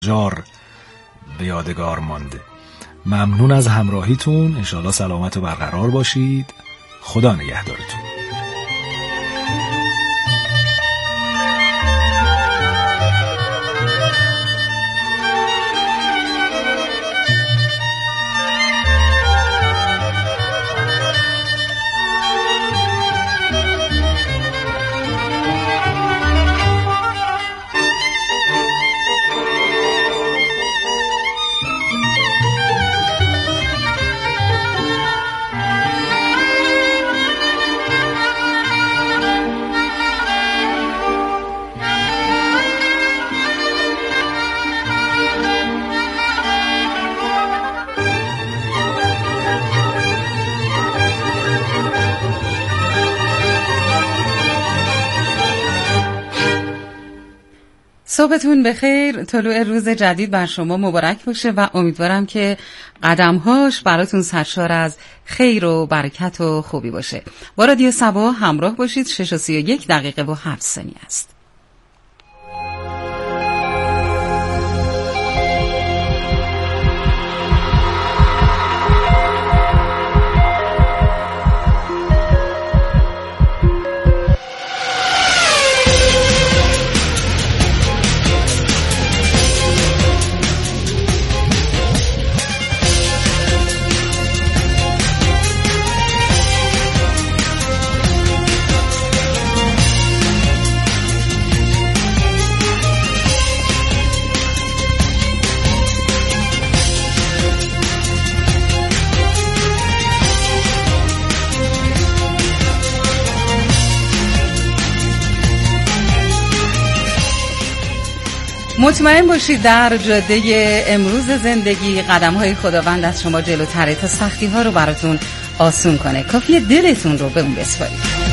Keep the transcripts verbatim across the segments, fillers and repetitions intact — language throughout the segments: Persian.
جار به یادگار مانده. ممنون از همراهیتون. انشالله سلامت و برقرار باشید. خدا نگهدارتون. صبحتون بخیر. طلوع روز جدید بر شما مبارک باشه و امیدوارم که قدمهاش براتون سرشار از خیر و برکت و خوبی باشه. با رادیو صبا همراه باشید. شش و سی و یک دقیقه و هفت ثانیه است. مطمئن باشید در جاده امروز زندگی قدم‌های خداوند از شما جلوتره تا سختی‌ها رو براتون آسون کنه. کافیه دلتون رو به اون بسپارید.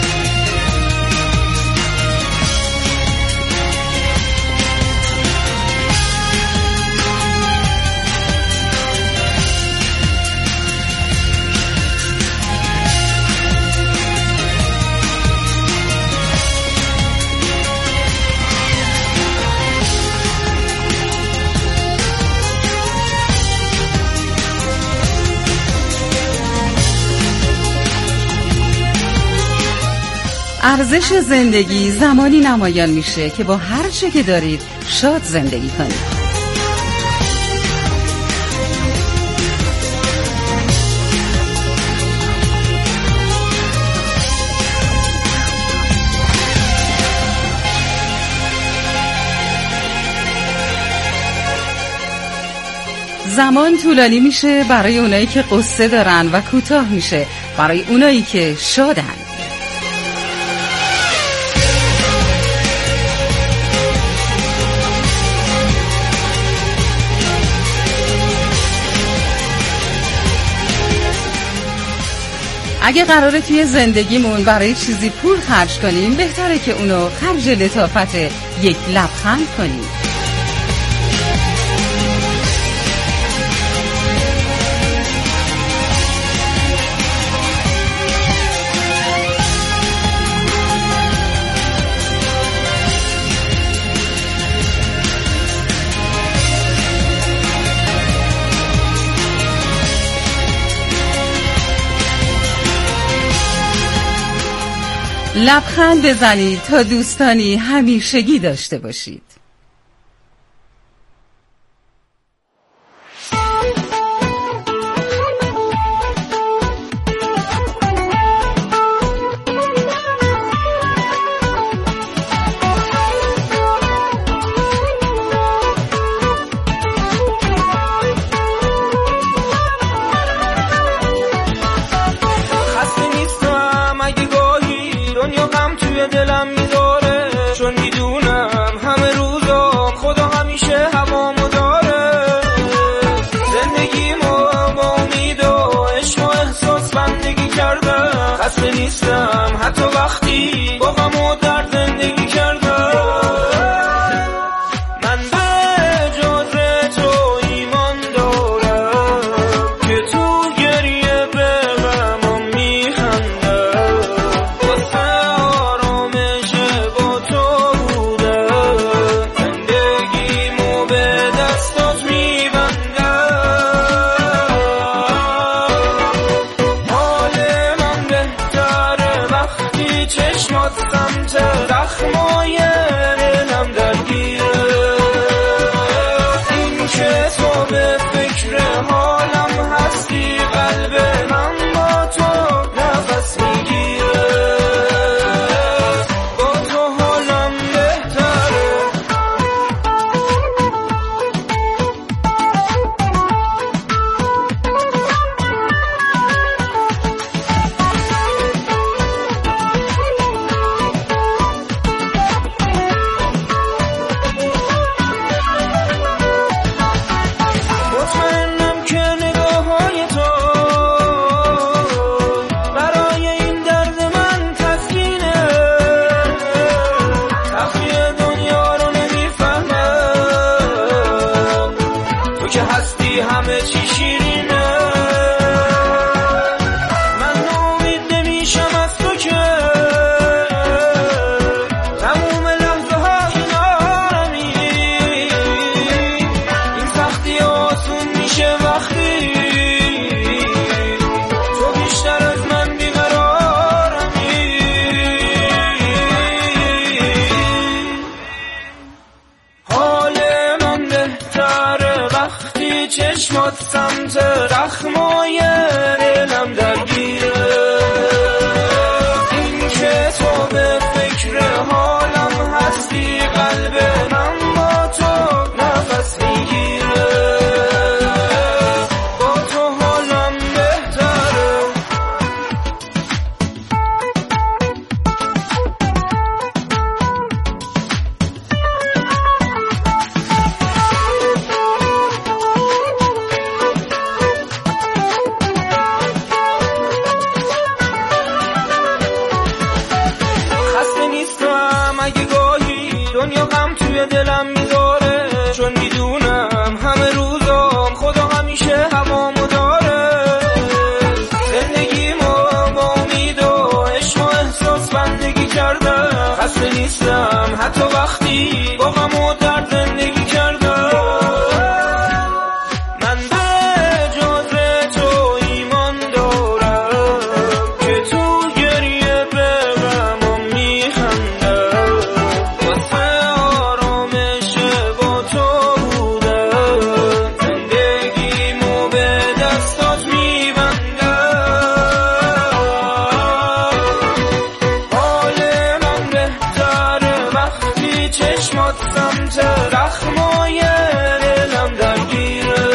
ارزش زندگی زمانی نمایان میشه که با هر چه که دارید شاد زندگی کنید. زمان طولانی میشه برای اونایی که قصه دارن و کوتاه میشه برای اونایی که شادن. اگه قراره توی زندگیمون برای چیزی پول خرج کنیم، بهتره که اونو خرج لطافت یک لبخند کنیم. لبخند بزنید تا دوستانی همیشگی داشته باشید. دلم میذاره چون میدونم همه روزا خدا همیشه هوامو داره. زندگیمو با امید و عشق و احساس بندگی کردم. خسته نیستم حتی وقتی با غم و درد زندگی کردم. من به جز تو ایمان دارم که تو گریه به غمم میخندم. آرامش با تو بودم زندگیمو به که هستی همه چی شیرینه. من ناامید نمیشم از تو که تموم لحظه های نارمی. این سختی آسون میشه وقتی تو بیشتر از من بیقرارمی. حال من بهتره وقتی چشمات سمت رخمای دلم درگیره. این که تو به فکر حالم هستی قلب من با تو نفس میگیره. با تو حالم بهتره. خسته نیستم اگه گاهی دنیا غم توی دلم میذاره، چون میدونم همه روزام خدا همیشه هوامو داره. زندگیمو با امید و عشق و احساس بندگی کردم. خسته نیستم حتی وقتی با غم و درد زندگی کردم. من به جز تو ایمان دارم که تو گریه به غمم میخندم. واسه آرامش با تو بودم زندگیمو به دستات میبندم. حال من بهتره وقتی چشمات سمت رخمای دلم درگیره.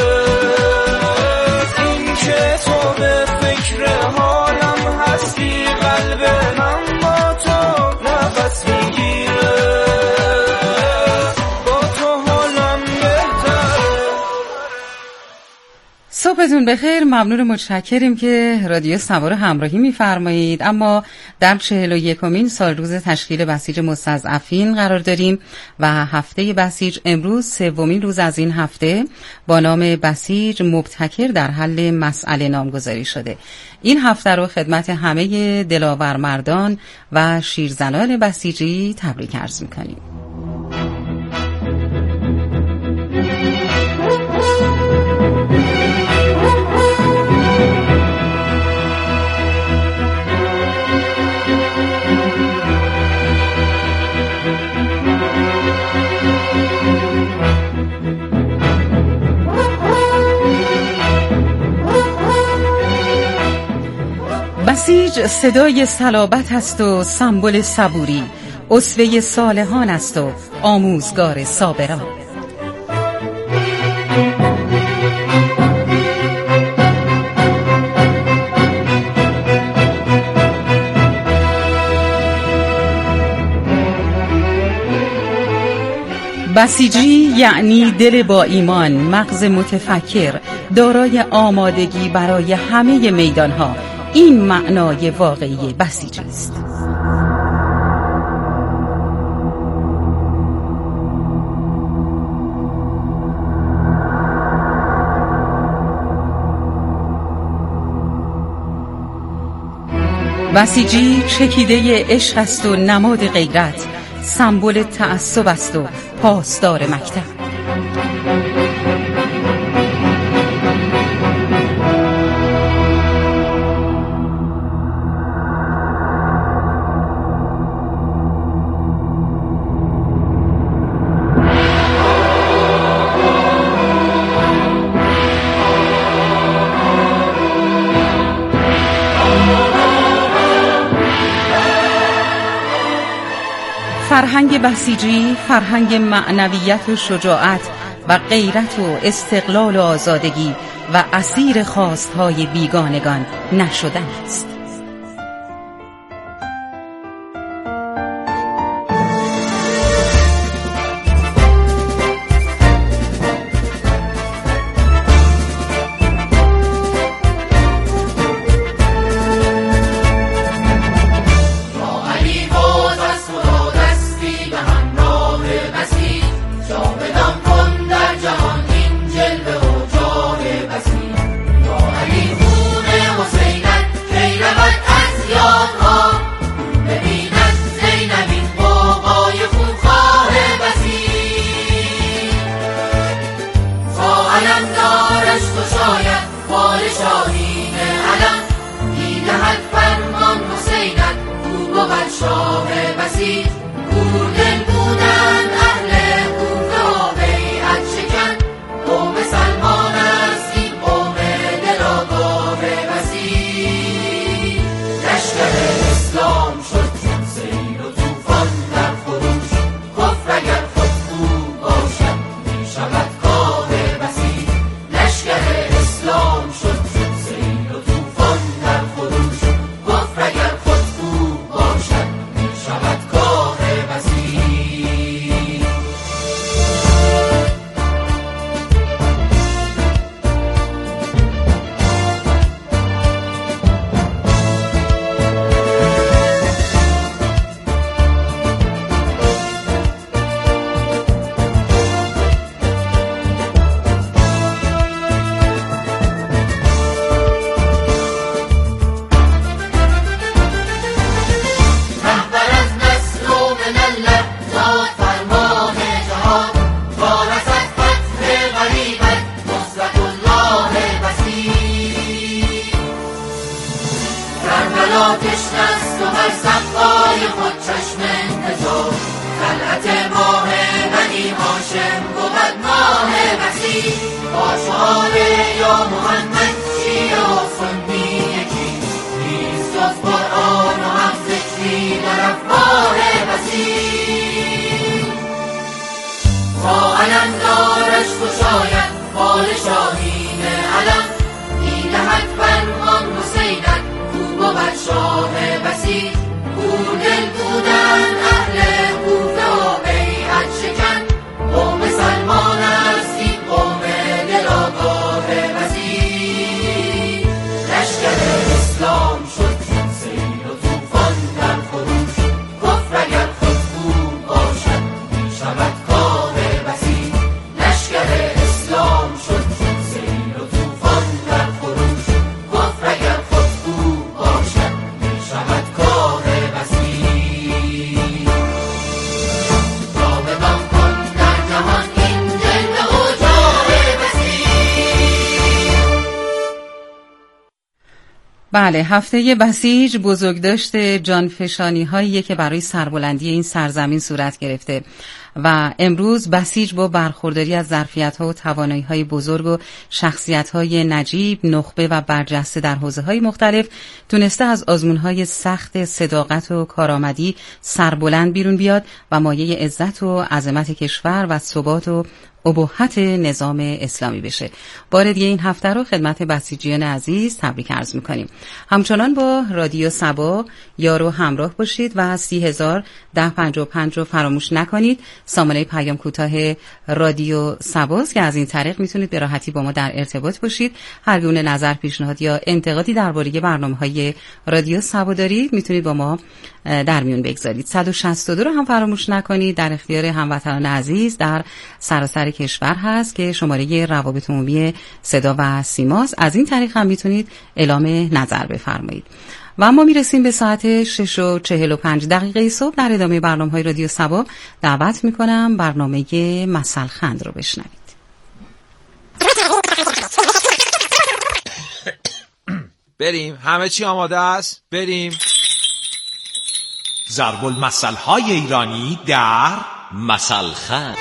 این که تو به فکر حالم هستی قلب من با تو نفس میگیره. با تو حالم بهتره. صبحتون بخیر. ممنون و متشکریم که رادیو سوار همراهی می‌فرمایید. اما در چهل و یکمین سال روز تشکیل بسیج مستضعفین قرار داریم و هفته بسیج امروز سومین روز از این هفته با نام بسیج مبتکر در حل مسئله نامگذاری شده. این هفته رو خدمت همه دلاور مردان و شیرزنان بسیجی تبریک عرض می‌کنیم. بسیج صدای صلابت است و سمبل صبوری، اسوه صالحان است و آموزگار صابران. بسیجی یعنی دل با ایمان، مغز متفکر، دارای آمادگی برای همه میدانها. این معنای واقعی بسیجی است. بسیجی چکیده عشق است و نماد غیرت، سمبل تعصب است و پاسدار مکتب. فرهنگ بسیجی فرهنگ معنویت و شجاعت و غیرت و استقلال و آزادگی و اسیر خواستهای بیگانگان نشدن است. جام دم کن در جهان این جلوه بله، هفته بسیج بزرگداشت جانفشانی هایی که برای سربلندی این سرزمین صورت گرفته و امروز بسیج با برخورداری از ظرفیت‌ها و توانایی‌های بزرگ و شخصیت‌های نجیب، نخبه و برجسته در حوزه‌های مختلف تونسته از آزمون‌های سخت صداقت و کارآمدی سربلند بیرون بیاد و مایه عزت و عظمت کشور و ثبات و ابهت نظام اسلامی بشه. بار دیگه این هفته رو خدمت بسیجیان عزیز تبریک عرض می‌کنیم. همچنان با رادیو سبا یارو همراه باشید و سی هزار ده پنجاه و پنج رو فراموش نکنید. سامانه پیام کوتاه رادیو سباست که از این طریق میتونید به راحتی با ما در ارتباط باشید. هر گونه نظر، پیشنهاد یا انتقادی درباره برنامه‌های رادیو سبا دارید میتونید با ما در میون بگذارید. صد و شصت و دو رو هم فراموش نکنید، در اختیار هموطنان عزیز در سراسر کشور هست که شماره روابط عمومی صدا و سیماست. از این طریق هم میتونید اعلام نظر بفرمایید. و ما میرسیم به ساعت شش و چهل و پنج دقیقه صبح. در ادامه برنامه‌های رادیو سبا دعوت میکنم برنامه مثل خند رو بشنوید. بریم، همه چی آماده است؟ بریم. ضرب المثل‌های ایرانی در مثل خند.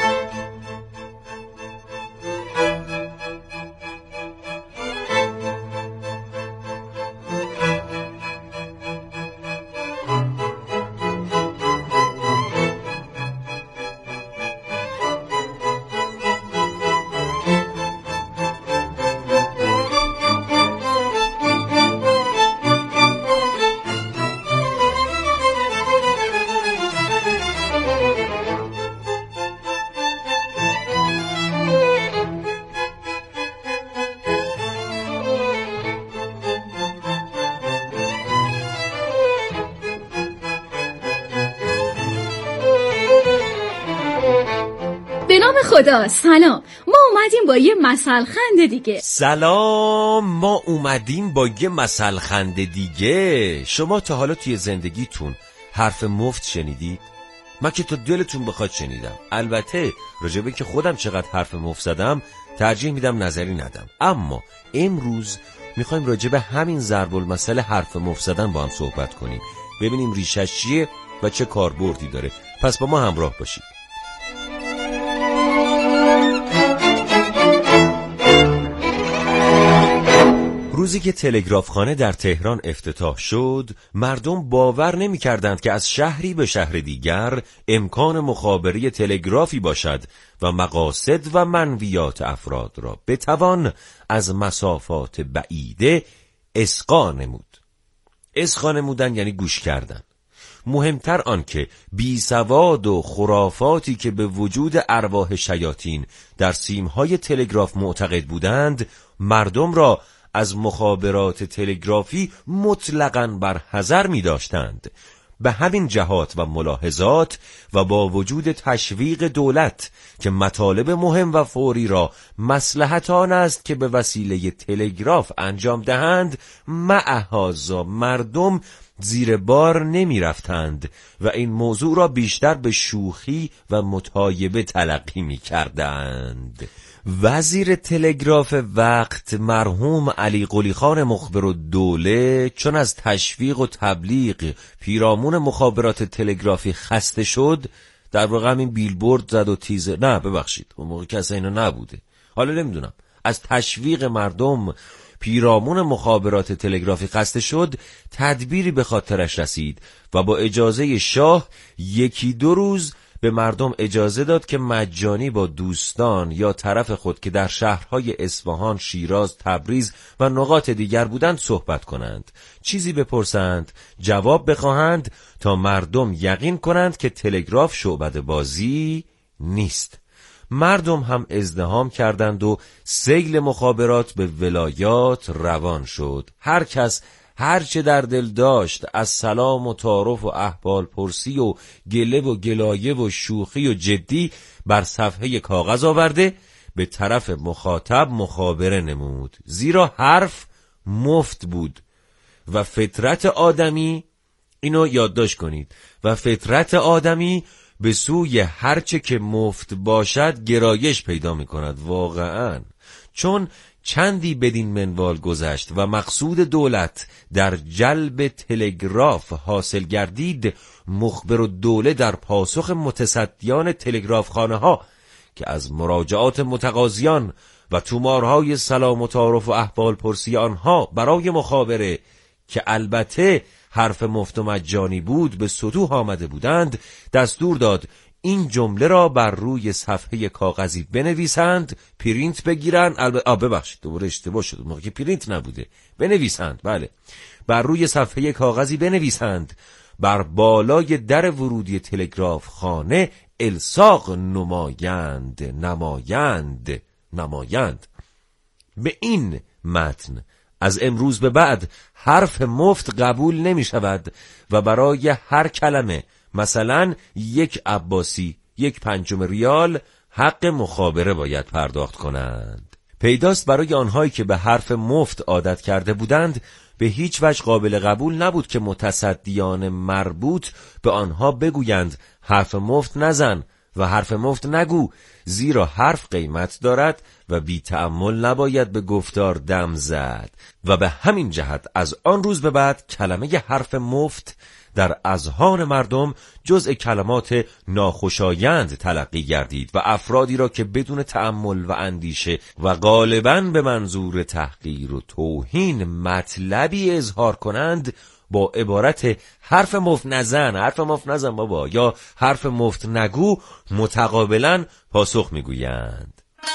خدا سلام، ما اومدیم با یه مثل خنده دیگه. سلام، ما اومدیم با یه مثل خنده دیگه. شما تا حالا توی زندگیتون حرف مفت شنیدید؟ من که تا دلتون بخواد شنیدم. البته راجبه که خودم چقدر حرف مفت زدم ترجیح میدم نظری ندم. اما امروز میخوایم راجبه همین ضرب المثل حرف مفت زدن با هم صحبت کنیم، ببینیم ریشش چیه و چه کاربردی داره. پس با ما همراه باشید. روزی که تلگرافخانه در تهران افتتاح شد، مردم باور نمی کردند که از شهری به شهر دیگر امکان مخابره تلگرافی باشد و مقاصد و منویات افراد را بتوان از مسافات بعیده اسقا نمود. اسقا نمودن یعنی گوش کردن. مهمتر آن که بی سواد و خرافاتی که به وجود ارواح شیاطین در سیمهای تلگراف معتقد بودند، مردم را از مخابرات تلگرافی مطلقاً بر حذر می داشتند. به همین جهات و ملاحظات و با وجود تشویق دولت که مطالب مهم و فوری را مصلحت آن است که به وسیله تلگراف انجام دهند، مع هذا مردم زیر بار نمی رفتند و این موضوع را بیشتر به شوخی و متایبه تلقی می کردند. وزیر تلگراف وقت مرحوم علی قلی خان مخبرالدوله چون از تشویق و تبلیغ پیرامون مخابرات تلگرافی خسته شد، در واقع همین بیلبورد زد و تیزر، نه ببخشید اون موقع کسی اینا نبوده، حالا نمیدونم، از تشویق مردم پیرامون مخابرات تلگرافی خسته شد، تدبیری به خاطرش رسید و با اجازه شاه یکی دو روز به مردم اجازه داد که مجانی با دوستان یا طرف خود که در شهرهای اصفهان، شیراز، تبریز و نقاط دیگر بودند صحبت کنند، چیزی بپرسند، جواب بخواهند تا مردم یقین کنند که تلگراف شعبده بازی نیست. مردم هم ازدحام کردند و سیل مخابرات به ولایات روان شد. هر کس هر چه در دل داشت از سلام و تعارف و احوال پرسی و گله و گلایه و شوخی و جدی بر صفحه کاغذ آورده به طرف مخاطب مخابره نمود، زیرا حرف مفت بود و فطرت آدمی، اینو یادداشت کنید، و فطرت آدمی به سوی هرچه که مفت باشد گرایش پیدا می کند. واقعاً چون چندی بدین منوال گذشت و مقصود دولت در جلب تلگراف حاصل گردید، مخبر الدوله در پاسخ متصدیان تلگراف خانه ها که از مراجعات متقاضیان و تومارهای سلام و تعارف و احوال پرسی آنها برای مخابره که البته حرف مفت و مجانی بود به سطوح آمده بودند، دستور داد این جمله را بر روی صفحه کاغذی بنویسند، پرینت بگیرن. البته ببخشید دوباره اشتباه شد، موقعی که پرینت نبوده، بنویسند. بله، بر روی صفحه کاغذی بنویسند، بر بالای در ورودی تلگراف خانه الصاق نمایند نمایند نمایند. به این متن از امروز به بعد حرف مفت قبول نمی شود و برای هر کلمه مثلا یک عباسی یک پنجم ریال حق مخابره باید پرداخت کنند. پیداست برای آنهایی که به حرف مفت عادت کرده بودند به هیچ وجه قابل قبول نبود که متصدیان مربوط به آنها بگویند حرف مفت نزن و حرف مفت نگو، زیرا حرف قیمت دارد و بی تأمل نباید به گفتار دم زد. و به همین جهت از آن روز به بعد کلمه حرف مفت در اذهان مردم جزء کلمات ناخوشایند تلقی گردید و افرادی را که بدون تأمل و اندیشه و غالباً به منظور تحقیر و توهین مطلبی اظهار کنند با عبارت حرف مفت نزن، حرف مفت نزن بابا، یا حرف مفت نگو متقابلاً پاسخ میگویند.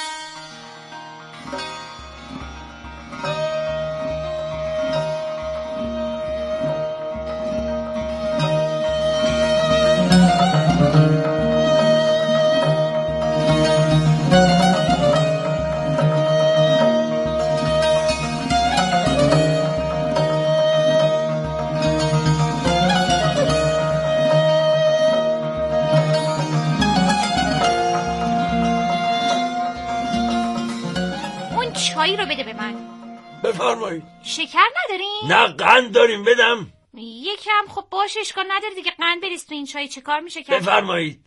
چایی رو بده به من. بفرمایید. شکر ندارین؟ نه قند داریم، بدم. یکم. خب باشه اشکال نداره دیگه، قند بریز تو این چای. چه کار میشه کرد؟ بفرمایید.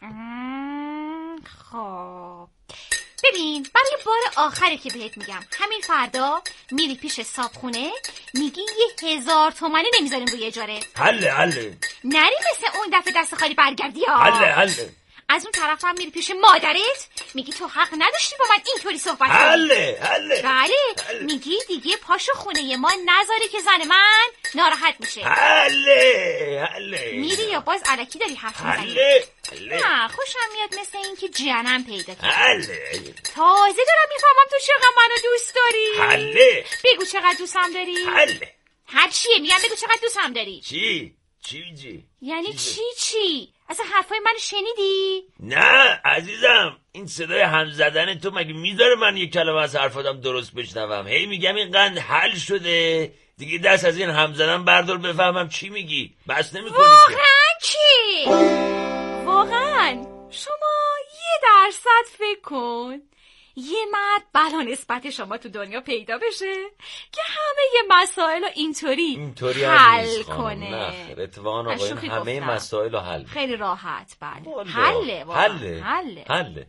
خب ببین، برای بار آخره که بهت میگم، همین فردا میری پیش صابخونه میگی یه هزار تومنی نمیذاریم روی اجاره. حله حله. نری مثل اون دفعه دست خالی برگردی ها. حله حله. از اون طرف هم میری پیش مادرت میگی تو حق نداشتی با من اینطوری صحبت کنی. حله حله. بله، میگی دیگه پاشو خونه ما نذاری که زن من ناراحت میشه. حله حله. میری یا باز الکی داری حرف میزنی؟ حله حله. نه خوشم میاد مثل این که جنم پیدا کنی. حله. تازه دارم میفهمم تو چقدر منو دوست داری. حله. بگو چقدر دوستم داری. حله. هر چیه میگم بگو چقدر دوستم داری. چی؟ چی چی؟ یعنی چی چی؟ اصلا حرفای منو شنیدی؟ نه عزیزم، این صدای هم زدن تو مگه میذاره من یک کلمه از حرفاتم درست بشنوم؟ هی میگم این قند حل شده دیگه، دست از این هم زدن بردار بفهمم چی میگی. بس نمیکنی که. واقعا چی؟ واقعا شما یه درصد فکر کن یه مرد بلا نسبت شما تو دنیا پیدا بشه که همه یه مسائل رو اینطوری اینطوری حل کنه. نه اتفاقا آقایون همه مسائل رو حل. خیلی راحت. بله حله حله حله حله.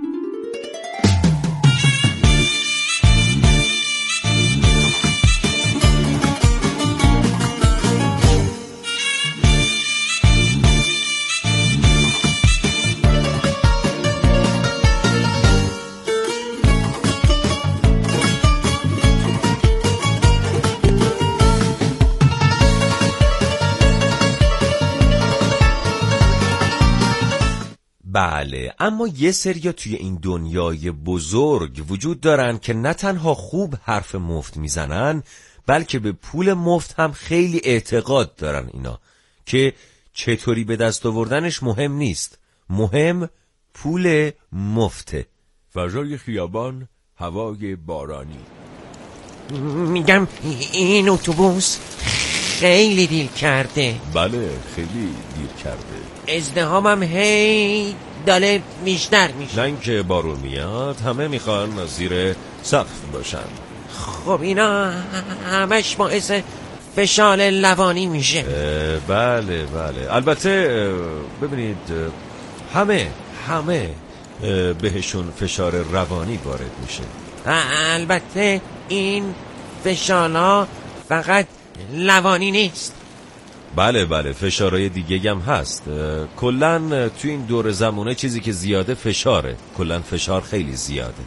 بله، اما یه سریا توی این دنیای بزرگ وجود دارن که نه تنها خوب حرف مفت میزنن بلکه به پول مفت هم خیلی اعتقاد دارن اینا، که چطوری به دست آوردنش مهم نیست، مهم پول مفته. فضای خیابان، هوای بارانی. میگم این اتوبوس خیلی دیر کرده. بله خیلی دیر کرده. ازدحامم هی داره بیشتر میشه. نه اینکه بارون میاد همه میخوان زیر سقف باشن. خب اینا همش باعث فشار لوانی میشه. بله بله. البته ببینید همه همه بهشون فشار روانی وارد میشه. البته این فشارها فقط روانی نیست. بله بله فشارهای دیگه هم هست. کلن تو این دور زمونه چیزی که زیاده فشاره. کلن فشار خیلی زیاده.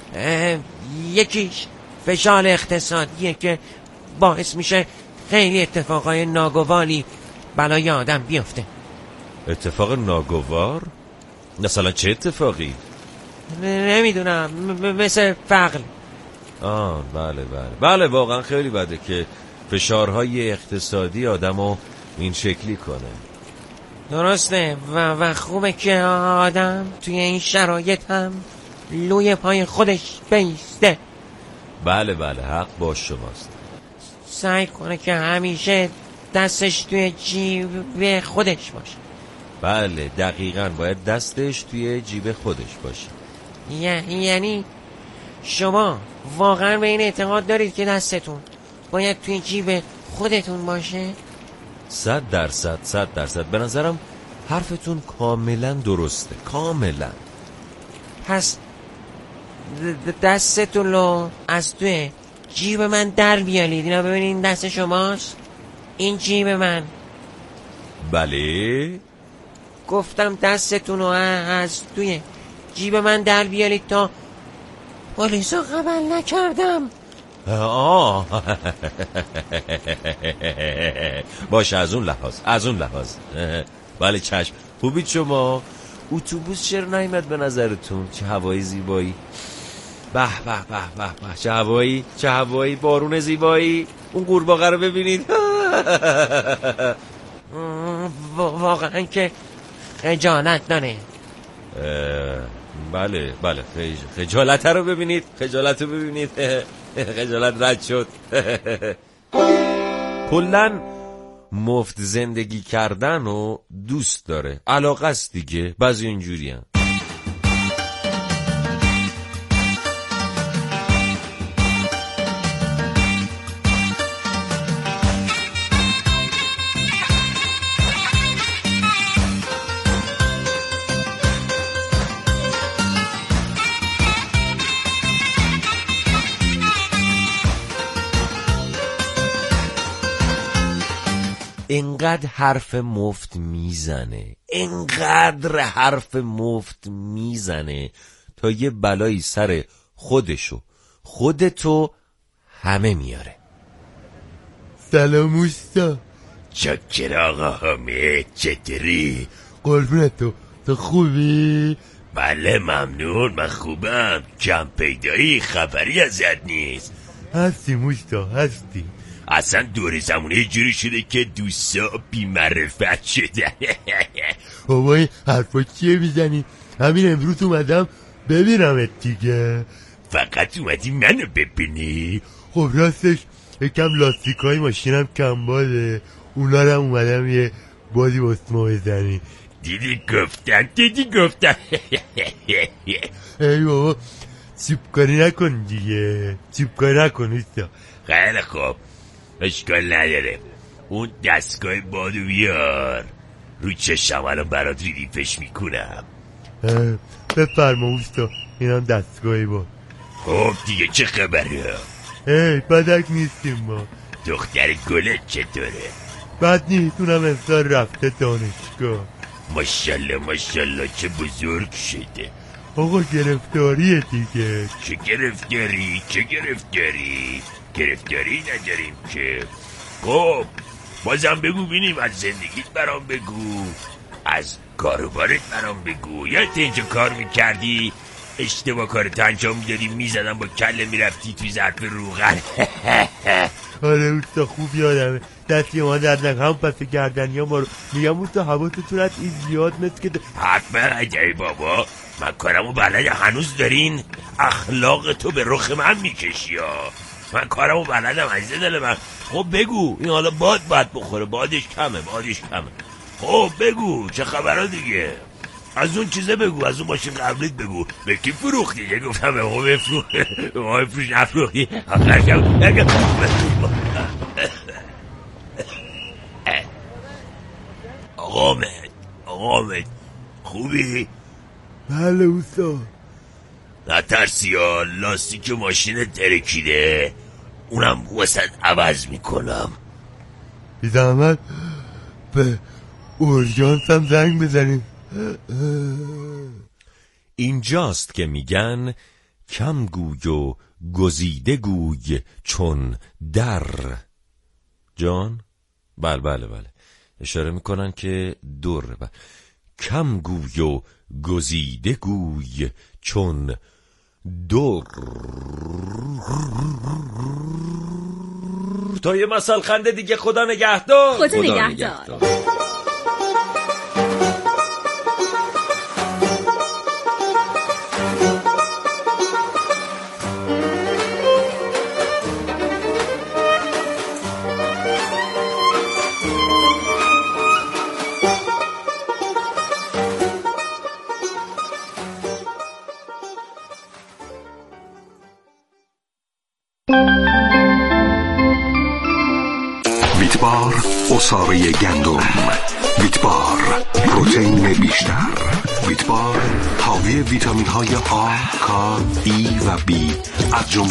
یکیش فشار اقتصادیه که باعث میشه خیلی اتفاقای ناگواری برای آدم بیفته. اتفاق ناگوار؟ مثلا چه اتفاقی؟ نمیدونم مثل فقر. آه بله بله بله واقعا خیلی بده که فشارهای اقتصادی آدمو این شکلی کنه. درسته و, و خوبه که آدم توی این شرایط هم لوی پای خودش بیسته. بله بله حق با شماست. سعی کنه که همیشه دستش توی جیب خودش باشه. بله دقیقاً باید دستش توی جیب خودش باشه. یعنی شما واقعا به این اعتقاد دارید که دستتون باید توی جیب خودتون باشه؟ صد درصد صد درصد به نظرم حرفتون کاملا درسته. کاملا. پس دستتون رو از توی جیب من در بیارید. اینا ببینید دست شماست. این جیب من. بله گفتم دستتون رو از توی جیب من در بیارید تا پلیسا قبل نکردم. آه باشه از اون لحاظ از اون لحاظ بله چشم. خوبید شما؟ اتوبوس چرا نیامد به نظرتون؟ چه هوای زیبایی. به به به به به چه هوایی چه هوایی. بارون زیبایی. اون قورباغه رو ببینید. واقعا که خجالت داره. بله بله خجالت رو ببینید. خجالت رو ببینید. خجالت رد شد. کلن مفت زندگی کردن و دوست داره. علاقه است دیگه. بعضی اینجوری هم. اینقدر حرف مفت میزنه اینقدر حرف مفت میزنه تا یه بلایی سر خودشو خودتو همه میاره. سلام اوستا. چکر آقا حامد چطوری؟ قربونت تو تو خوبی؟ بله ممنون من خوبم. کم پیدایی خبری ازت نیست. هستیم اوستا هستیم. اصلا دور زمونه جوری شده که دوستا بی معرفت شده. بابا این حرفا چیه میزنی؟ همین امروز اومدم ببینمت دیگه. فقط اومدی منو ببینی؟ خب راستش یکم لاستیکای ماشینم کم باده. اونا رو اومدم یه بادی واسه ما بزنی. دیدی گفتم دیدی گفتم. ای بابا چوبکاری نکن دیگه. چوبکاری نکن ایستا. خیلی خوب اشکال نداره. اون دستگاه بادو بیار. رو چشم الان برات ریلیفش میکنم. بفرما اوستا. اینم دستگاهی باد. خب دیگه چه خبره؟ ای بدک نیستیم ما. دختر گله چطوره؟ بد نیست اونم امسال رفته دانشگاه. ماشالله ماشالله چه بزرگ شده. آقا گرفتاریه دیگه. چه گرفتاری چه گرفتاری؟ گرفتاری نداریم که. خب بازم بگو بینیم از زندگیت برام بگو. از کاروبارت برام بگو. یادت اینجا کار میکردی اشتباه کارت انجام میدادی میزدم با کله میرفتی توی ظرف روغن. آره اوستا خوب یادمه. دستی ما دردنک هم پس گردنی ها ما رو میگم اوستا حواستون از این زیاد مثل که حتما عجایی بابا. من کارمو بلد هنوز دارین اخلاق تو به رخ من میکشی ها. من کارمو بلدم عزیز دل من. خب بگو این حالا باد باید بخوره. بادش کمه بادش کمه. خب بگو چه خبرها دیگه. از اون چیزه بگو. از اون ماشین قبلیت بگو. به کی فروختی؟ یه گفتم به ما بفروخ به ما بفروش نفروخی. آقا مهد آقا مهد خوبی؟ بله اوستا. نترسی ها، لاستیک ماشین ترکیده، اونم واسه عوض میکنم. بی زحمت به اورژانس هم زنگ بزنیم. اینجاست که میگن کم گوی و گزیده گوی چون در. جان؟ بله بله بله اشاره میکنن که دور. بله. کم گوی و گزیده گوی چون دور. تا یه مثل خنده دیگه. خدا نگهدار. خدا نگهدار. ویتبار عصاره گندم، ویتبار پروتئین بیشتر، ویتبار حاوی ویتامین های آ، کا، ای و بی از جمله